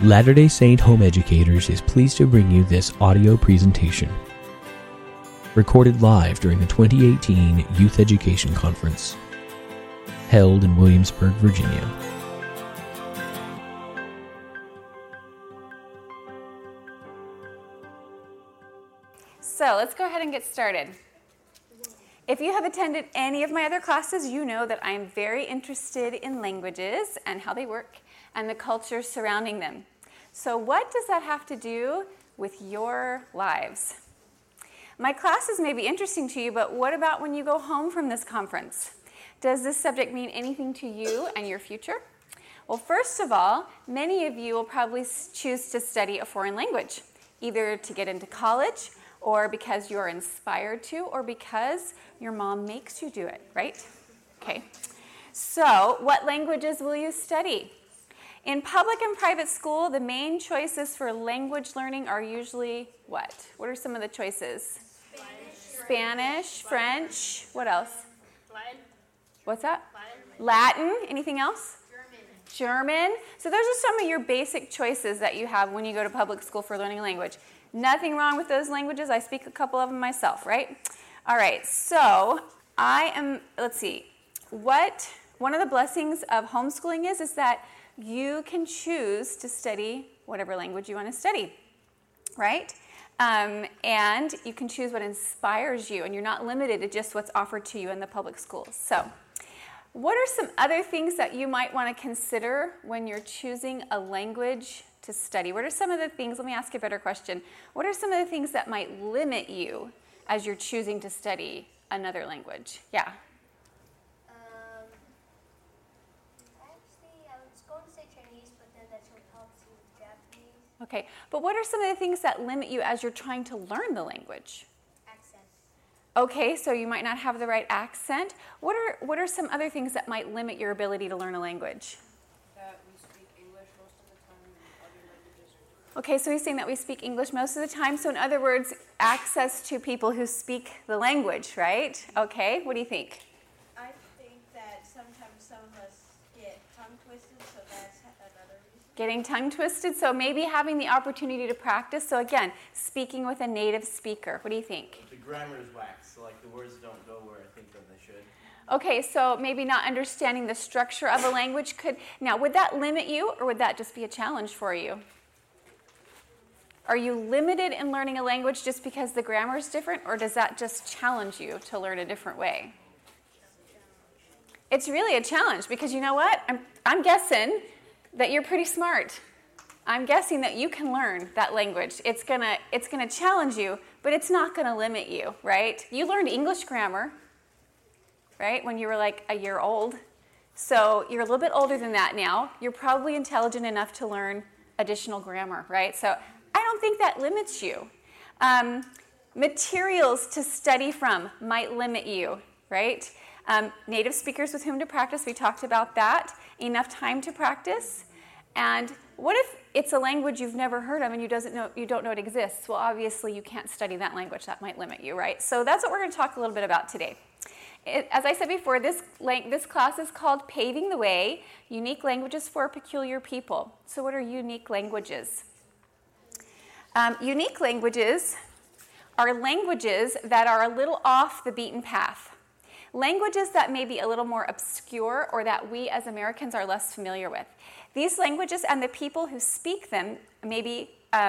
Latter-day Saint Home Educators is pleased to bring you this audio presentation. Recorded live during the 2018 Youth Education Conference, held in Williamsburg, Virginia. So let's go ahead and get started. If you have attended any of my other classes, you know that I am very interested in languages and how they work and the culture surrounding them. So what does that have to do with your lives? My classes may be interesting to you, but what about when you go home from this conference? Does this subject mean anything to you and your future? Well, first of all, many of you will probably choose to study a foreign language, either to get into college, or because you're inspired to, or because your mom makes you do it, right? Okay. So, what languages will you study? In public and private school, the main choices for language learning are usually what? What are some of the choices? Spanish, French, what else? Latin. What's that? Latin. Anything else? German. So those are some of your basic choices that you have when you go to public school for learning a language. Nothing wrong with those languages. I speak a couple of them myself, right? All right, so let's see. One of the blessings of homeschooling is that you can choose to study whatever language you want to study, right? And you can choose what inspires you, and you're not limited to just what's offered to you in the public schools. So what are some other things that you might want to consider when you're choosing a language to study? What are some of the things, let me ask you a better question. What are some of the things that might limit you as you're choosing to study another language? Yeah. Actually, I was going to say Chinese, but then that's what helps you with Japanese. Okay, but what are some of the things that limit you as you're trying to learn the language? Accent. Okay, so you might not have the right accent. What are some other things that might limit your ability to learn a language? That we speak English most of the time and other languages are... Okay, so he's saying that we speak English most of the time. So in other words, access to people who speak the language, right? Okay, what do you think? I think that sometimes some of us get tongue twisted, so that's another reason. Getting tongue twisted, so maybe having the opportunity to practice. So again, speaking with a native speaker. What do you think? The grammar is whack, so like the words don't go where I think that they should. Okay, so maybe not understanding the structure of a language could... Now, would that limit you, or would that just be a challenge for you? Are you limited in learning a language just because the grammar is different, or does that just challenge you to learn a different way? It's really a challenge, because you know what? I'm guessing that you're pretty smart. I'm guessing that you can learn that language. It's gonna challenge you, but it's not gonna limit you, right? You learned English grammar, right, when you were like a year old. So you're a little bit older than that now. You're probably intelligent enough to learn additional grammar, right? So I don't think that limits you. Materials to study from might limit you, right? Native speakers with whom to practice, we talked about that. Enough time to practice. And what if it's a language you've never heard of and you don't know it exists? Well, obviously you can't study that language. That might limit you, right? So that's what we're going to talk a little bit about today. As I said before, this class is called Paving the Way, Unique Languages for Peculiar People. So what are unique languages? Unique languages are languages that are a little off the beaten path. Languages that may be a little more obscure or that we as Americans are less familiar with. These languages and the people who speak them maybe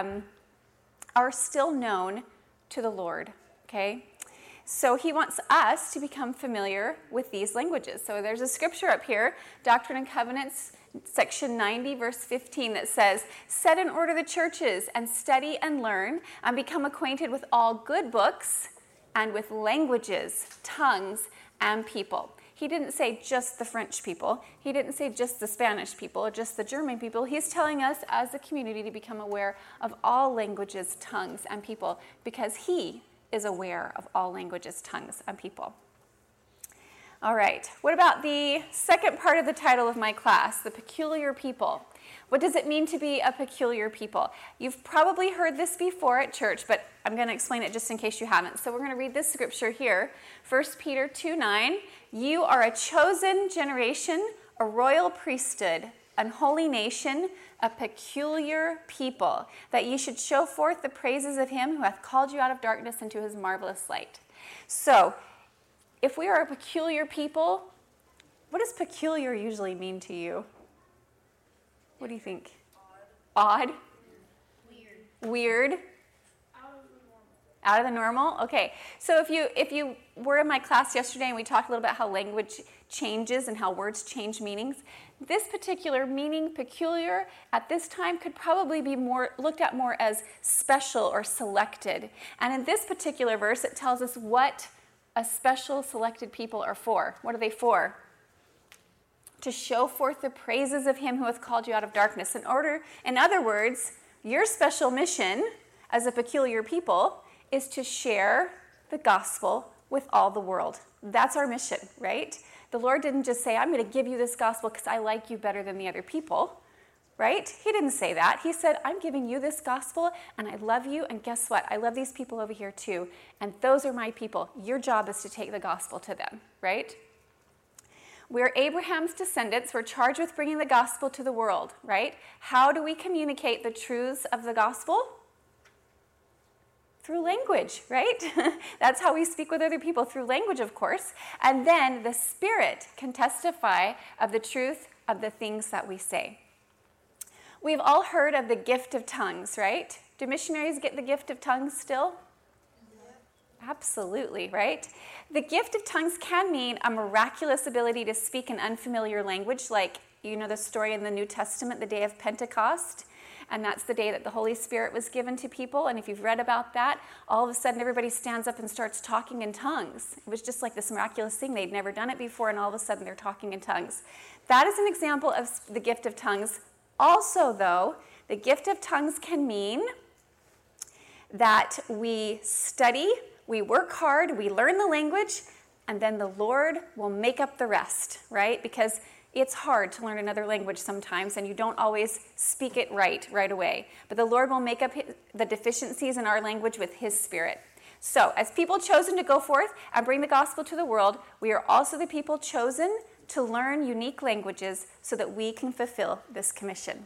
are still known to the Lord, okay? So he wants us to become familiar with these languages. So there's a scripture up here, Doctrine and Covenants, section 90, verse 15, that says, set in order the churches and study and learn and become acquainted with all good books and with languages, tongues, and people. He didn't say just the French people. He didn't say just the Spanish people or just the German people. He's telling us as a community to become aware of all languages, tongues, and people because he is aware of all languages, tongues, and people. All right, what about the second part of the title of my class, the peculiar people? What does it mean to be a peculiar people? You've probably heard this before at church, but I'm going to explain it just in case you haven't. So we're going to read this scripture here, 1 Peter 2:9. You are a chosen generation, a royal priesthood, an holy nation, a peculiar people, that ye should show forth the praises of him who hath called you out of darkness into his marvelous light. So, if we are a peculiar people, what does peculiar usually mean to you? What do you think? Odd? Weird? Out of the normal? Okay. So if you were in my class yesterday and we talked a little about how language changes and how words change meanings, this particular meaning, peculiar, at this time could probably be looked at more as special or selected. And in this particular verse, it tells us what a special selected people are for. What are they for? To show forth the praises of him who hath called you out of darkness. In other words, your special mission as a peculiar people is to share the gospel with all the world. That's our mission, right? The Lord didn't just say, I'm going to give you this gospel because I like you better than the other people, right? He didn't say that. He said, I'm giving you this gospel and I love you, and guess what? I love these people over here too, and those are my people. Your job is to take the gospel to them, right? We're Abraham's descendants. We're charged with bringing the gospel to the world, right? How do we communicate the truths of the gospel? Through language, right? That's how we speak with other people, through language, of course. And then the Spirit can testify of the truth of the things that we say. We've all heard of the gift of tongues, right? Do missionaries get the gift of tongues still? Absolutely, right? The gift of tongues can mean a miraculous ability to speak an unfamiliar language, like, you know the story in the New Testament, the day of Pentecost. And that's the day that the Holy Spirit was given to people. And if you've read about that, all of a sudden everybody stands up and starts talking in tongues. It was just like this miraculous thing. They'd never done it before, and all of a sudden they're talking in tongues. That is an example of the gift of tongues. Also, though, the gift of tongues can mean that we study, we work hard, we learn the language, and then the Lord will make up the rest, right? Because it's hard to learn another language sometimes, and you don't always speak it right away. But the Lord will make up the deficiencies in our language with his Spirit. So, as people chosen to go forth and bring the gospel to the world, we are also the people chosen to learn unique languages so that we can fulfill this commission.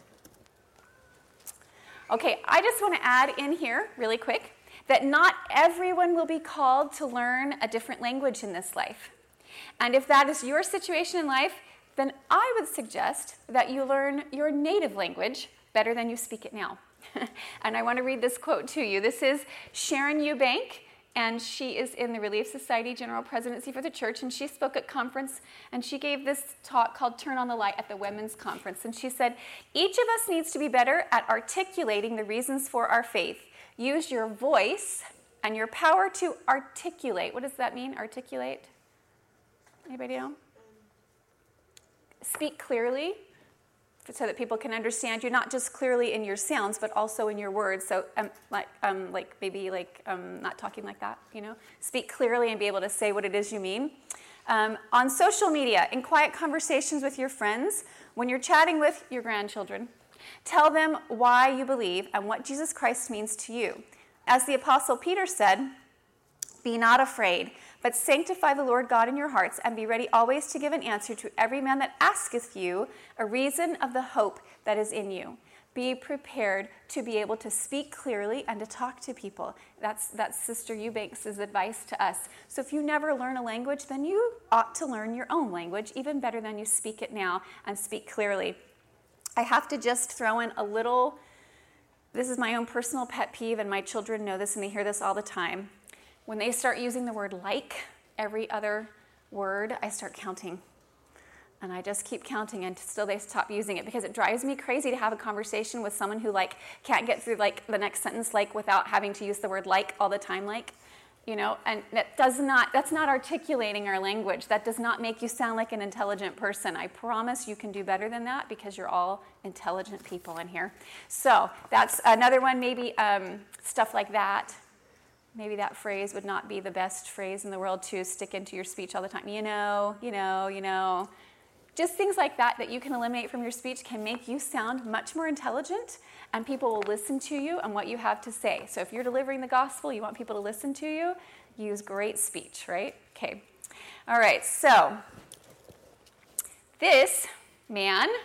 Okay, I just want to add in here really quick that not everyone will be called to learn a different language in this life. And if that is your situation in life, then I would suggest that you learn your native language better than you speak it now. And I want to read this quote to you. This is Sharon Eubank, and she is in the Relief Society General Presidency for the Church, and she spoke at conference, and she gave this talk called Turn on the Light at the Women's Conference. And she said, each of us needs to be better at articulating the reasons for our faith. Use your voice and your power to articulate. What does that mean, articulate? Anybody know? Speak clearly so that people can understand you, not just clearly in your sounds, but also in your words. So not talking like that, you know. Speak clearly and be able to say what it is you mean. On social media, in quiet conversations with your friends, when you're chatting with your grandchildren, tell them why you believe and what Jesus Christ means to you. As the Apostle Peter said, be not afraid, but sanctify the Lord God in your hearts, and be ready always to give an answer to every man that asketh you a reason of the hope that is in you. Be prepared to be able to speak clearly and to talk to people. That's Sister Eubanks' advice to us. So if you never learn a language, then you ought to learn your own language, even better than you speak it now, and speak clearly. I have to just throw in a little, this is my own personal pet peeve, and my children know this and they hear this all the time. When they start using the word like, every other word, I start counting. And I just keep counting until they stop using it, because it drives me crazy to have a conversation with someone who can't get through the next sentence without having to use the word like all the time, you know, and that's not articulating our language. That does not make you sound like an intelligent person. I promise you can do better than that, because you're all intelligent people in here. So that's another one, maybe stuff like that. Maybe that phrase would not be the best phrase in the world to stick into your speech all the time. You know. Just things like that you can eliminate from your speech can make you sound much more intelligent, and people will listen to you and what you have to say. So if you're delivering the gospel, you want people to listen to you, use great speech, right? Okay. All right, so this man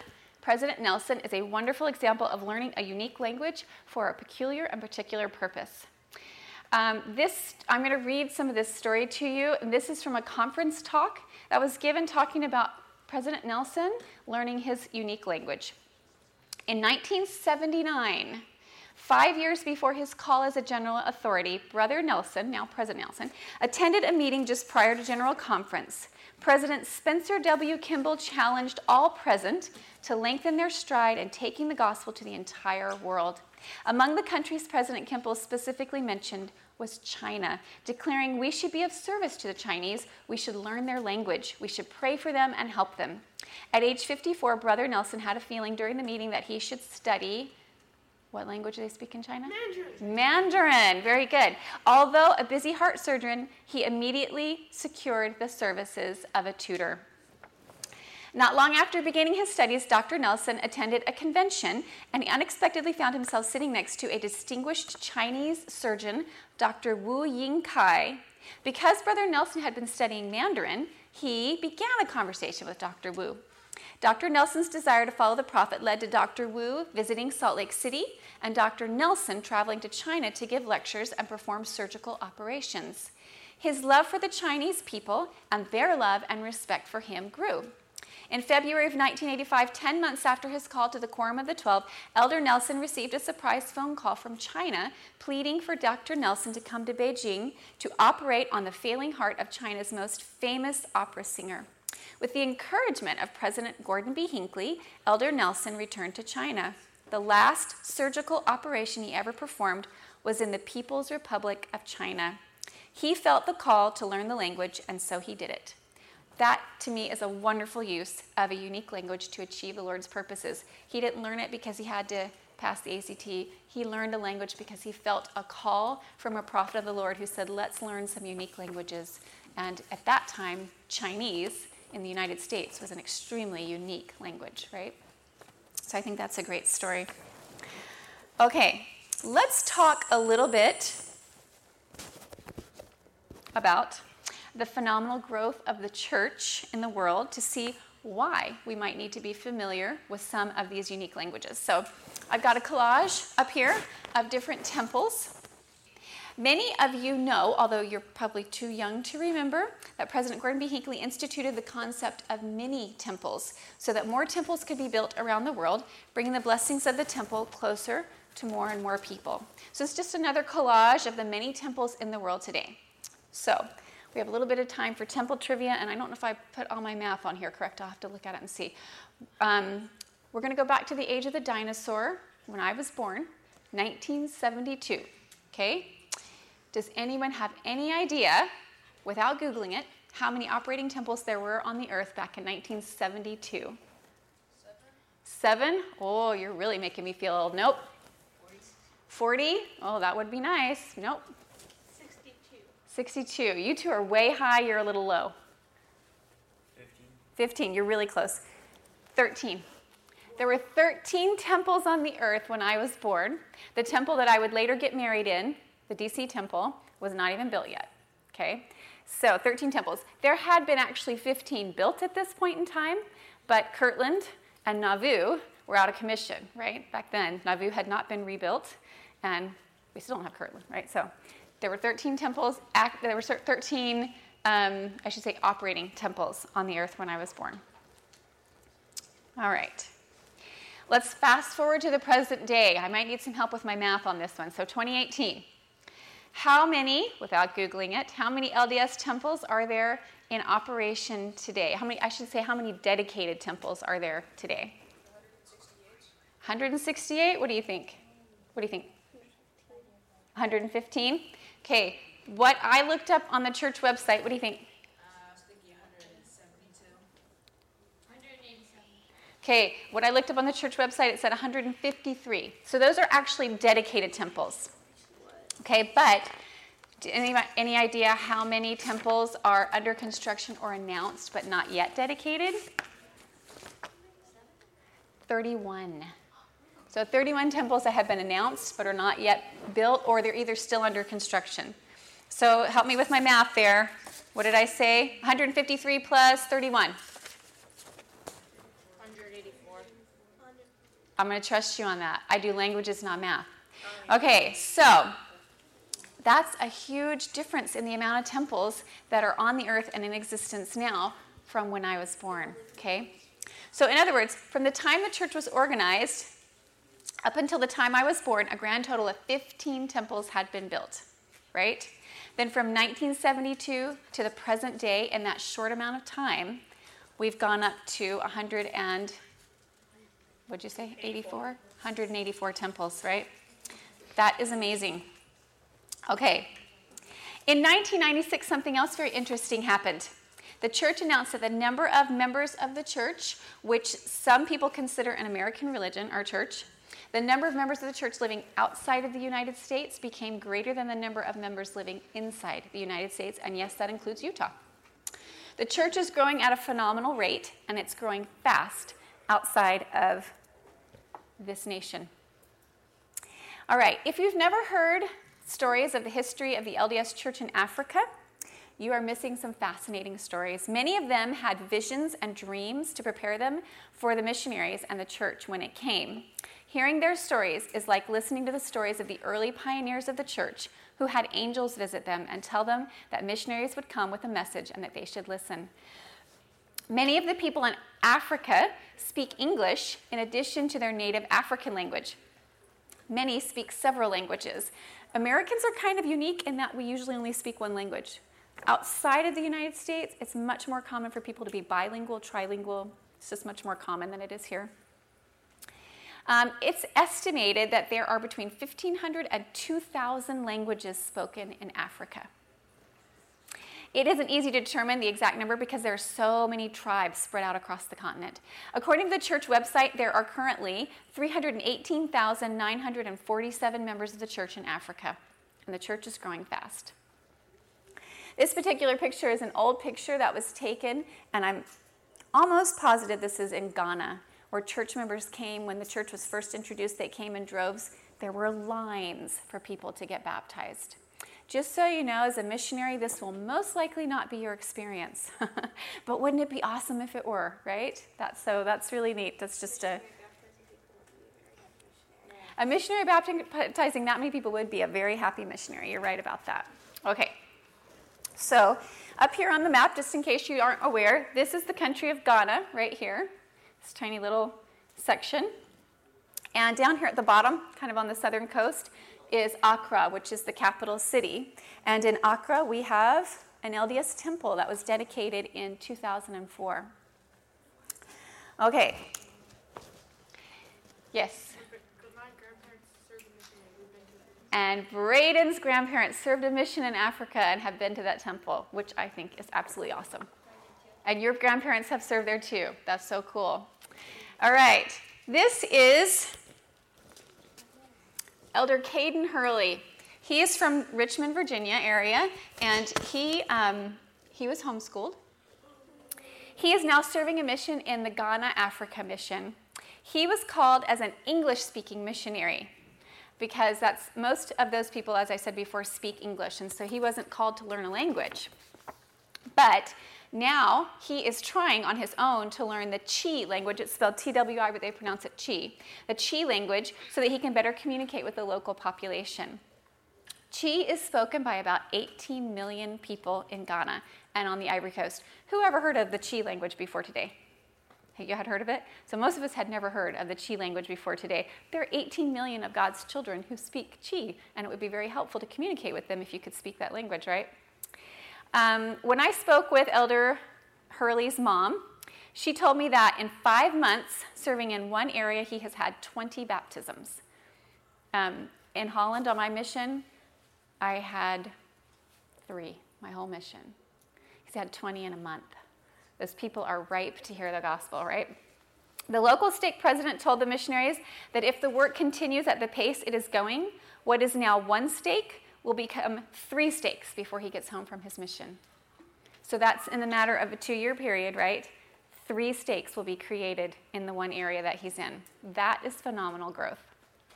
President Nelson is a wonderful example of learning a unique language for a peculiar and particular purpose. I'm going to read some of this story to you. And this is from a conference talk that was given talking about President Nelson learning his unique language. In 1979, 5 years before his call as a general authority, Brother Nelson, now President Nelson, attended a meeting just prior to General Conference. President Spencer W. Kimball challenged all present to lengthen their stride in taking the gospel to the entire world. Among the countries President Kimball specifically mentioned was China, declaring we should be of service to the Chinese, we should learn their language, we should pray for them and help them. At age 54, Brother Nelson had a feeling during the meeting that he should study, what language do they speak in China? Mandarin. Mandarin, very good. Although a busy heart surgeon, he immediately secured the services of a tutor. Not long after beginning his studies, Dr. Nelson attended a convention, and he unexpectedly found himself sitting next to a distinguished Chinese surgeon, Dr. Wu Yingkai. Because Brother Nelson had been studying Mandarin, he began a conversation with Dr. Wu. Dr. Nelson's desire to follow the prophet led to Dr. Wu visiting Salt Lake City and Dr. Nelson traveling to China to give lectures and perform surgical operations. His love for the Chinese people and their love and respect for him grew. In February of 1985, 10 months after his call to the Quorum of the 12, Elder Nelson received a surprise phone call from China pleading for Dr. Nelson to come to Beijing to operate on the failing heart of China's most famous opera singer. With the encouragement of President Gordon B. Hinckley, Elder Nelson returned to China. The last surgical operation he ever performed was in the People's Republic of China. He felt the call to learn the language, and so he did it. That, to me, is a wonderful use of a unique language to achieve the Lord's purposes. He didn't learn it because he had to pass the ACT. He learned a language because he felt a call from a prophet of the Lord who said, let's learn some unique languages. And at that time, Chinese in the United States was an extremely unique language, right? So I think that's a great story. Okay, let's talk a little bit about the phenomenal growth of the church in the world to see why we might need to be familiar with some of these unique languages. So I've got a collage up here of different temples. Many of you know, although you're probably too young to remember, that President Gordon B. Hinckley instituted the concept of mini temples so that more temples could be built around the world, bringing the blessings of the temple closer to more and more people. So it's just another collage of the many temples in the world today. So we have a little bit of time for temple trivia, and I don't know if I put all my math on here correct. I'll have to look at it and see. We're going to go back to the age of the dinosaur, when I was born, 1972. Okay? Does anyone have any idea, without Googling it, how many operating temples there were on the earth back in 1972? 7? Oh, you're really making me feel old. Nope. 40? Oh, that would be nice. Nope. 62. You two are way high. You're a little low. 15. You're really close. 13. There were 13 temples on the earth when I was born. The temple that I would later get married in, the DC temple, was not even built yet. Okay? So 13 temples. There had been actually 15 built at this point in time, but Kirtland and Nauvoo were out of commission, right? Back then, Nauvoo had not been rebuilt, and we still don't have Kirtland, right? So there were 13 temples, there were 13, operating temples on the earth when I was born. All right. Let's fast forward to the present day. I might need some help with my math on this one. So 2018. How many, without Googling it, how many LDS temples are there in operation today? How many dedicated temples are there today? 168? What do you think? 115? Okay, what I looked up on the church website, what do you think? I was thinking 172. 187. Okay, what I looked up on the church website, it said 153. So those are actually dedicated temples. Okay, but any idea how many temples are under construction or announced but not yet dedicated? 31. So 31 temples that have been announced but are not yet built, or they're either still under construction. So help me with my math there. What did I say? 153 plus 31. 184. I'm going to trust you on that. I do languages, not math. Okay, so that's a huge difference in the amount of temples that are on the earth and in existence now from when I was born, okay? So in other words, from the time the church was organized up until the time I was born, a grand total of 15 temples had been built, right? Then from 1972 to the present day, in that short amount of time, we've gone up to 184 temples, right? That is amazing. Okay. In 1996, something else very interesting happened. The church announced that the number of members of the church, which some people consider an American religion, our church, the number of members of the church living outside of the United States became greater than the number of members living inside the United States, and yes, that includes Utah. The church is growing at a phenomenal rate, and it's growing fast outside of this nation. All right, if you've never heard stories of the history of the LDS Church in Africa, you are missing some fascinating stories. Many of them had visions and dreams to prepare them for the missionaries and the church when it came. Hearing their stories is like listening to the stories of the early pioneers of the church who had angels visit them and tell them that missionaries would come with a message and that they should listen. Many of the people in Africa speak English in addition to their native African language. Many speak several languages. Americans are kind of unique in that we usually only speak one language. Outside of the United States, it's much more common for people to be bilingual, trilingual. It's just much more common than it is here. It's estimated that there are between 1,500 and 2,000 languages spoken in Africa. It isn't easy to determine the exact number because there are so many tribes spread out across the continent. According to the church website, there are currently 318,947 members of the church in Africa, and the church is growing fast. This particular picture is an old picture that was taken, and I'm almost positive this is in Ghana, where church members came when the church was first introduced. They came in droves. There were lines for people to get baptized. Just so you know, as a missionary, this will most likely not be your experience. But wouldn't it be awesome if it were, right? That's really neat. That's just a missionary baptizing that many people would be a very happy missionary. You're right about that. Okay. So up here on the map, just in case you aren't aware, this is the country of Ghana right here. This tiny little section. And down here at the bottom, kind of on the southern coast, is Accra, which is the capital city. And in Accra, we have an LDS temple that was dedicated in 2004. Okay. Yes? My grandparents served a mission and we've been to that. And Braden's grandparents served a mission in Africa and have been to that temple, which I think is absolutely awesome. And your grandparents have served there too. That's so cool. All right. This is Elder Caden Hurley. He is from Richmond, Virginia area, and he was homeschooled. He is now serving a mission in the Ghana Africa mission. He was called as an English-speaking missionary because that's most of those people, as I said before, speak English, and so he wasn't called to learn a language. But now he is trying on his own to learn the Twi language. It's spelled T-W-I, but they pronounce it Twi. The Twi language, so that he can better communicate with the local population. Twi is spoken by about 18 million people in Ghana and on the Ivory Coast. Who ever heard of the Twi language before today? Hey, you had heard of it? So most of us had never heard of the Twi language before today. There are 18 million of God's children who speak Twi, and it would be very helpful to communicate with them if you could speak that language, right? When I spoke with Elder Hurley's mom, she told me that in 5 months serving in one area, he has had 20 baptisms. In Holland on my mission, I had 3, my whole mission. He's had 20 in a month. Those people are ripe to hear the gospel, right? The local stake president told the missionaries that if the work continues at the pace it is going, what is now 1 stake will become 3 stakes before he gets home from his mission. So that's in the matter of a 2-year period, right? 3 stakes will be created in the one area that he's in. That is phenomenal growth.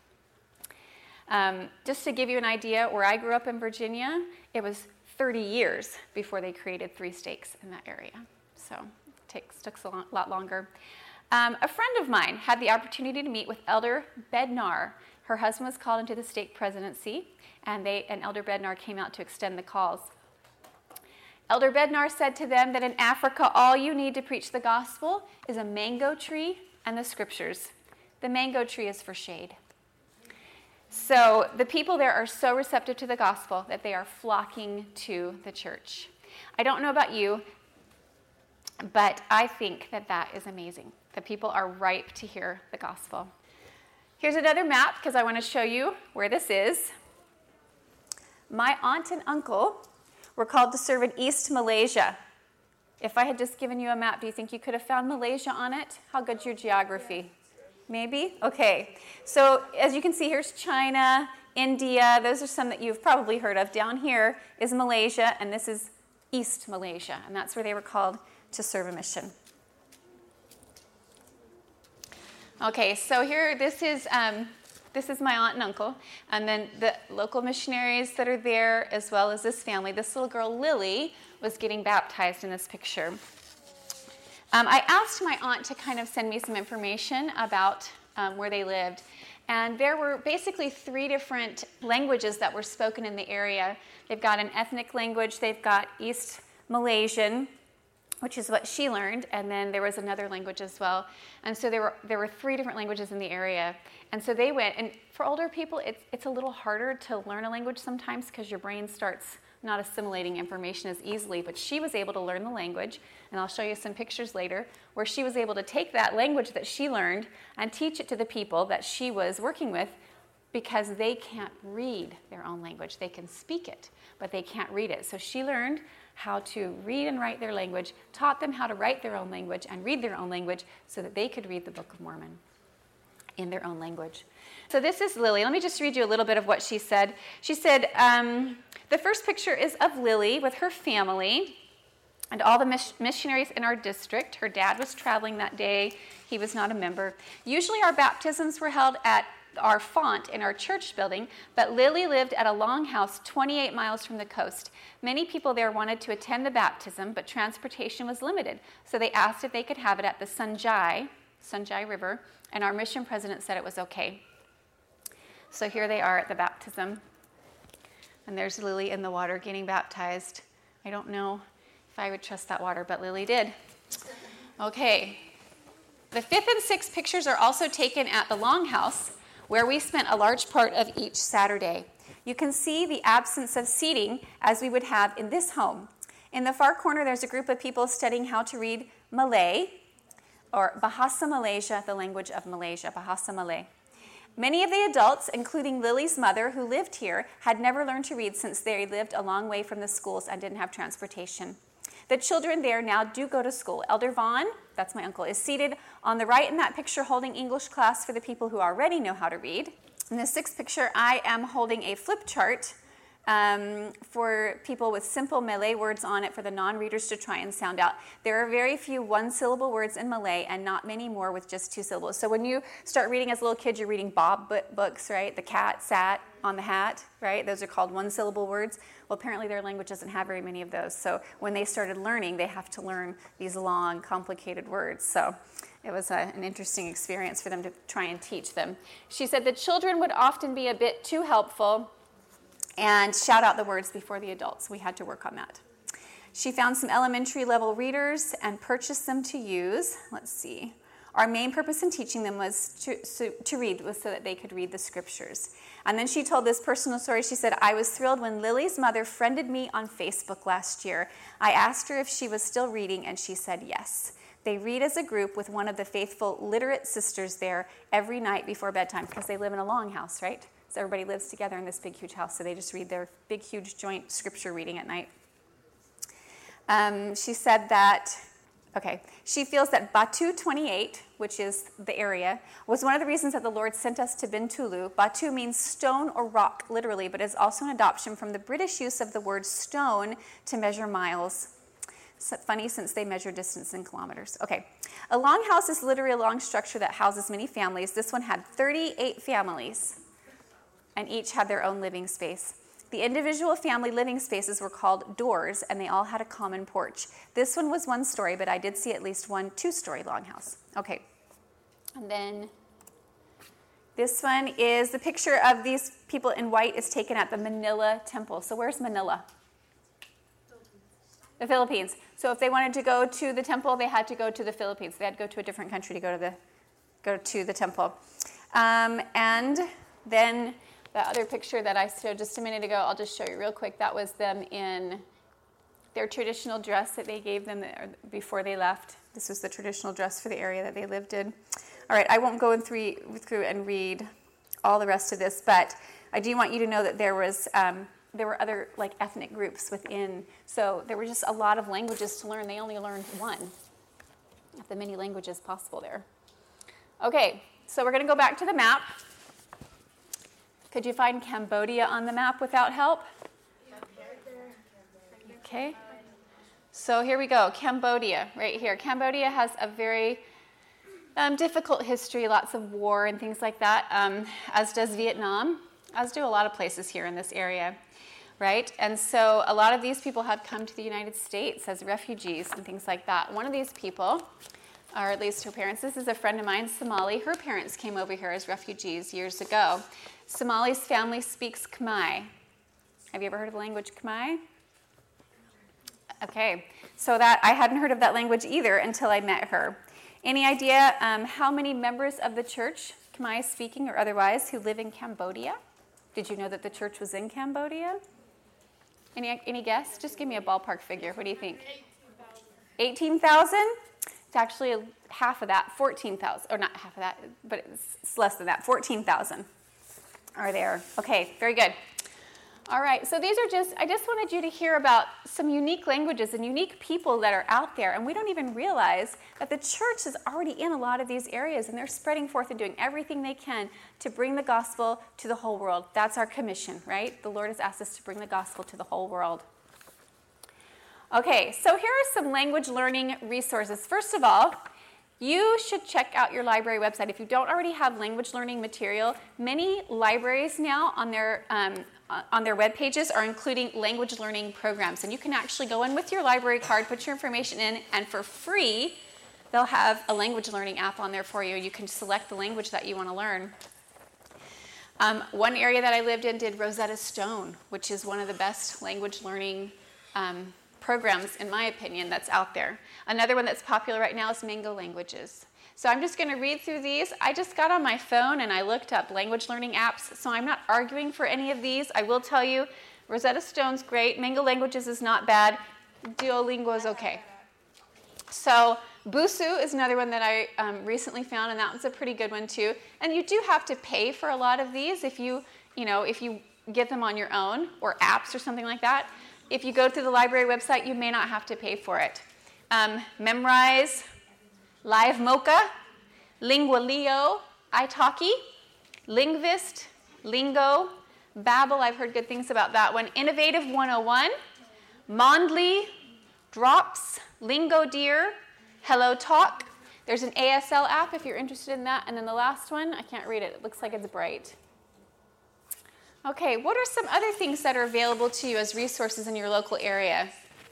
Just to give you an idea, where I grew up in Virginia, it was 30 years before they created 3 stakes in that area. So it took a lot longer. A friend of mine had the opportunity to meet with Elder Bednar. Her husband was called into the stake presidency, and Elder Bednar came out to extend the calls. Elder Bednar said to them that in Africa, all you need to preach the gospel is a mango tree and the scriptures. The mango tree is for shade. So the people there are so receptive to the gospel that they are flocking to the church. I don't know about you, but I think that that is amazing. The people are ripe to hear the gospel. Here's another map because I want to show you where this is. My aunt and uncle were called to serve in East Malaysia. If I had just given you a map, do you think you could have found Malaysia on it? How good's your geography? Maybe? Okay. So as you can see, here's China, India. Those are some that you've probably heard of. Down here is Malaysia, and this is East Malaysia, and that's where they were called to serve a mission. Okay, so here, this is my aunt and uncle, and then the local missionaries that are there, as well as this family. This little girl, Lily, was getting baptized in this picture. I asked my aunt to kind of send me some information about where they lived, and there were basically 3 different languages that were spoken in the area. They've got an ethnic language, they've got East Malaysian, which is what she learned, and then there was another language as well. And so there were 3 different languages in the area. And so they went, and for older people, it's a little harder to learn a language sometimes because your brain starts not assimilating information as easily, but she was able to learn the language, and I'll show you some pictures later, where she was able to take that language that she learned and teach it to the people that she was working with, because they can't read their own language. They can speak it, but they can't read it. So she learned how to read and write their language, taught them how to write their own language and read their own language so that they could read the Book of Mormon in their own language. So this is Lily. Let me just read you a little bit of what she said. She said, the first picture is of Lily with her family and all the missionaries in our district. Her dad was traveling that day. He was not a member. Usually our baptisms were held at our font in our church building, but Lily lived at a longhouse 28 miles from the coast. Many people there wanted to attend the baptism, but transportation was limited, so they asked if they could have it at the Sunjai River, and our mission president said it was okay. So here they are at the baptism, and there's Lily in the water getting baptized. I don't know if I would trust that water, but Lily did. Okay. The 5th and 6th pictures are also taken at the longhouse, where we spent a large part of each Saturday. You can see the absence of seating as we would have in this home. In the far corner, there's a group of people studying how to read Malay, or Bahasa Malaysia, the language of Malaysia, Bahasa Malay. Many of the adults, including Lily's mother, who lived here, had never learned to read since they lived a long way from the schools and didn't have transportation. The children there now do go to school. Elder Vaughn, that's my uncle, is seated on the right in that picture holding English class for the people who already know how to read. In the 6th picture, I am holding a flip chart for people with simple Malay words on it for the non-readers to try and sound out. There are very few one-syllable words in Malay and not many more with just 2 syllables. So when you start reading as a little kid, you're reading Bob books, right? The cat sat on the hat, right? Those are called one-syllable words. Well, apparently their language doesn't have very many of those. So when they started learning, they have to learn these long, complicated words. So it was an interesting experience for them to try and teach them. She said the children would often be a bit too helpful and shout out the words before the adults. We had to work on that. She found some elementary level readers and purchased them to use. Let's see. Our main purpose in teaching them was to read, was so that they could read the scriptures. And then she told this personal story. She said, I was thrilled when Lily's mother friended me on Facebook last year. I asked her if she was still reading, and she said yes. They read as a group with one of the faithful literate sisters there every night before bedtime, because they live in a longhouse, right? So everybody lives together in this big, huge house, so they just read their big, huge joint scripture reading at night. She said that, she feels that Batu 28, which is the area, was one of the reasons that the Lord sent us to Bintulu. Batu means stone or rock, literally, but is also an adoption from the British use of the word stone to measure miles. It's funny since they measure distance in kilometers. Okay. A longhouse is literally a long structure that houses many families. This one had 38 families, and each had their own living space. The individual family living spaces were called doors, and they all had a common porch. This one was 1 story, but I did see at least one 2-story longhouse. Okay, And then this one is the picture of these people in white is taken at the Manila Temple. So where's Manila? The Philippines. So if they wanted to go to the temple, they had to go to the Philippines. They had to go to a different country to go to the temple. And then the other picture that I showed just a minute ago, I'll just show you real quick. That was them in their traditional dress that they gave them before they left. This was the traditional dress for the area that they lived in. All right, I won't go through and read all the rest of this, but I do want you to know that there were other like ethnic groups within. So there were just a lot of languages to learn. They only learned one of the many languages possible there. Okay, so we're going to go back to the map. Could you find Cambodia on the map without help? Okay. So here we go, Cambodia, right here. Cambodia has a very difficult history, lots of war and things like that, as does Vietnam, as do a lot of places here in this area, right? And so a lot of these people have come to the United States as refugees and things like that. One of these people, or at least her parents, this is a friend of mine, Somali. Her parents came over here as refugees years ago. Somali's family speaks Khmer. Have you ever heard of the language Khmer? Okay, so that I hadn't heard of that language either until I met her. Any idea how many members of the church, Khmer speaking or otherwise, who live in Cambodia? Did you know that the church was in Cambodia? Any guess? Just give me a ballpark figure. What do you think? 18,000? It's actually half of that, 14,000. Or not half of that, but it's less than that. 14,000 are there. Okay, very good. All right, so these are I just wanted you to hear about some unique languages and unique people that are out there, and we don't even realize that the church is already in a lot of these areas, and they're spreading forth and doing everything they can to bring the gospel to the whole world. That's our commission, right? The Lord has asked us to bring the gospel to the whole world. Okay, so here are some language learning resources. First of all, you should check out your library website. If you don't already have language learning material, many libraries now on their web pages are including language learning programs. And you can actually go in with your library card, put your information in, and for free, they'll have a language learning app on there for you. You can select the language that you want to learn. One area that I lived in did Rosetta Stone, which is one of the best language learning programs, in my opinion, that's out there. Another one that's popular right now is Mango Languages. So I'm just going to read through these. I just got on my phone and I looked up language learning apps, so I'm not arguing for any of these. I will tell you, Rosetta Stone's great. Mango Languages is not bad. Duolingo is okay. So Busuu is another one that I recently found, and that one's a pretty good one too. And you do have to pay for a lot of these if you get them on your own, or apps or something like that. If you go to the library website, you may not have to pay for it. Memrise, Live Mocha, Lingualio, italki, Lingvist, Lingo, Babbel, I've heard good things about that one. Innovative 101, Mondly, Drops, Lingo Deer, Hello Talk. There's an ASL app if you're interested in that. And then the last one, I can't read it. It looks like it's bright. Okay, what are some other things that are available to you as resources in your local area?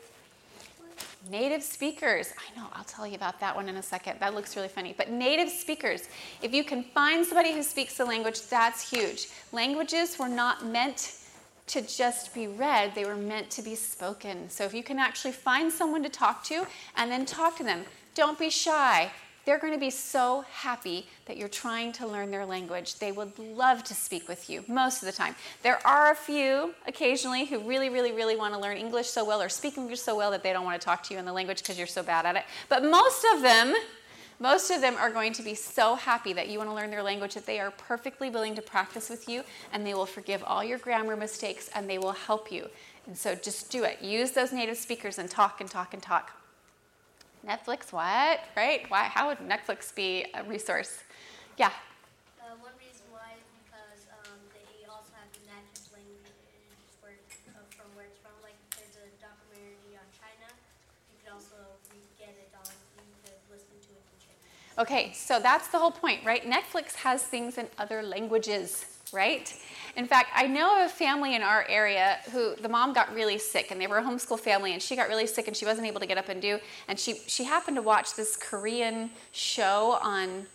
Native speakers. I know, I'll tell you about that one in a second. That looks really funny. But native speakers, if you can find somebody who speaks the language, that's huge. Languages were not meant to just be read, they were meant to be spoken. So if you can actually find someone to talk to and then talk to them, don't be shy. They're going to be so happy that you're trying to learn their language. They would love to speak with you most of the time. There are a few occasionally who really, really, really want to learn English so well or speak English so well that they don't want to talk to you in the language because you're so bad at it. But most of them are going to be so happy that you want to learn their language that they are perfectly willing to practice with you, and they will forgive all your grammar mistakes, and they will help you. And so just do it. Use those native speakers and talk and talk and talk. Netflix, what? Right? Why? How would Netflix be a resource? Yeah. One reason why is because they also have the native language from where it's from. Like there's a documentary on China. You can also get it on. You could listen to it in Chinese. Okay, so that's the whole point, right? Netflix has things in other languages, right? In fact, I know of a family in our area who the mom got really sick, and they were a homeschool family, and she got really sick and she wasn't able to get up and do, and she happened to watch this Korean show on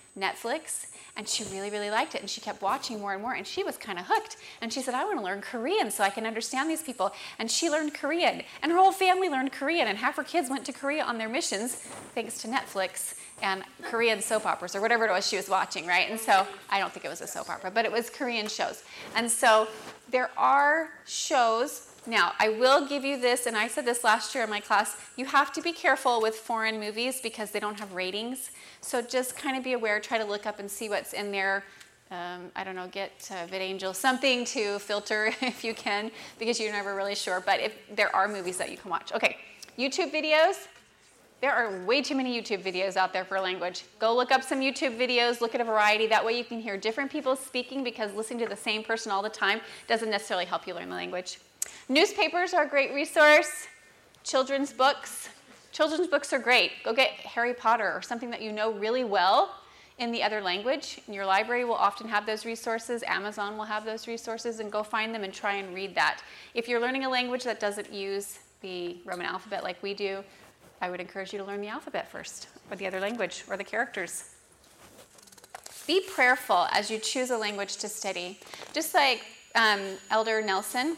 Netflix, and she really, really liked it, and she kept watching more and more, and she was kind of hooked, and she said, I want to learn Korean so I can understand these people, and she learned Korean, and her whole family learned Korean, and half her kids went to Korea on their missions thanks to Netflix and Korean soap operas, or whatever it was she was watching, right? And so, I don't think it was a soap opera, but it was Korean shows. And so, there are shows. Now, I will give you this, and I said this last year in my class, you have to be careful with foreign movies because they don't have ratings. So just kind of be aware, try to look up and see what's in there. I don't know, get VidAngel, something to filter if you can, because you're never really sure. But if there are movies that you can watch. Okay, YouTube videos. There are way too many YouTube videos out there for language. Go look up some YouTube videos, look at a variety. That way you can hear different people speaking, because listening to the same person all the time doesn't necessarily help you learn the language. Newspapers are a great resource. Children's books. Children's books are great. Go get Harry Potter or something that you know really well in the other language. And your library will often have those resources. Amazon will have those resources, and go find them and try and read that. If you're learning a language that doesn't use the Roman alphabet like we do, I would encourage you to learn the alphabet first, or the other language, or the characters. Be prayerful as you choose a language to study. Just like Elder Nelson,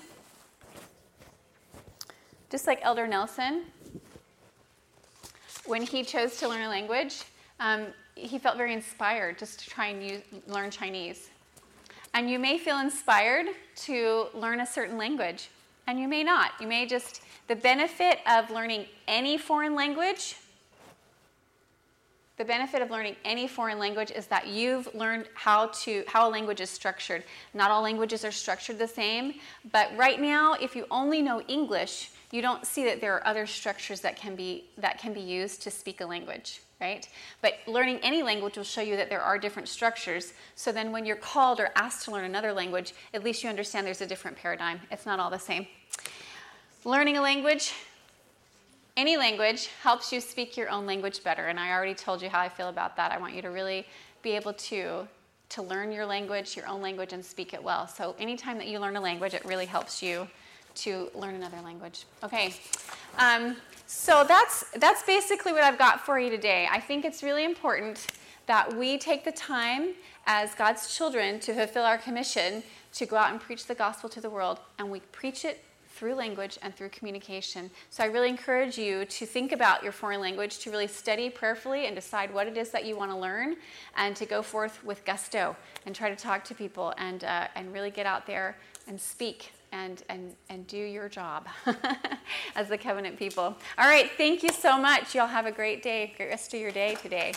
when he chose to learn a language, he felt very inspired just to try and learn Chinese. And you may feel inspired to learn a certain language, and you may not. You may just, the benefit of learning any foreign language is that you've learned how a language is structured. Not all languages are structured the same, but right now, if you only know English, you don't see that there are other structures that can be used to speak a language, right? But learning any language will show you that there are different structures. So then when you're called or asked to learn another language, at least you understand there's a different paradigm. It's not all the same. Learning a language, any language, helps you speak your own language better. And I already told you how I feel about that. I want you to really be able to learn your language, your own language, and speak it well. So anytime that you learn a language, it really helps you to learn another language. Okay, so that's basically what I've got for you today. I think it's really important that we take the time as God's children to fulfill our commission to go out and preach the gospel to the world, and we preach it through language and through communication. So I really encourage you to think about your foreign language, to really study prayerfully and decide what it is that you want to learn, and to go forth with gusto and try to talk to people and really get out there and speak and do your job as the covenant people. All right, thank you so much. Y'all have a great day, great rest of your day today.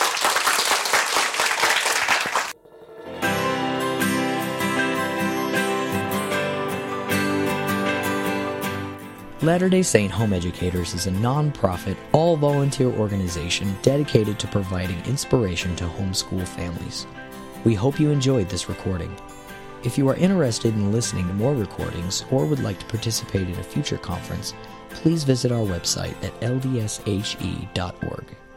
Latter-day Saint Home Educators is a non-profit, all-volunteer organization dedicated to providing inspiration to homeschool families. We hope you enjoyed this recording. If you are interested in listening to more recordings or would like to participate in a future conference, please visit our website at ldshe.org.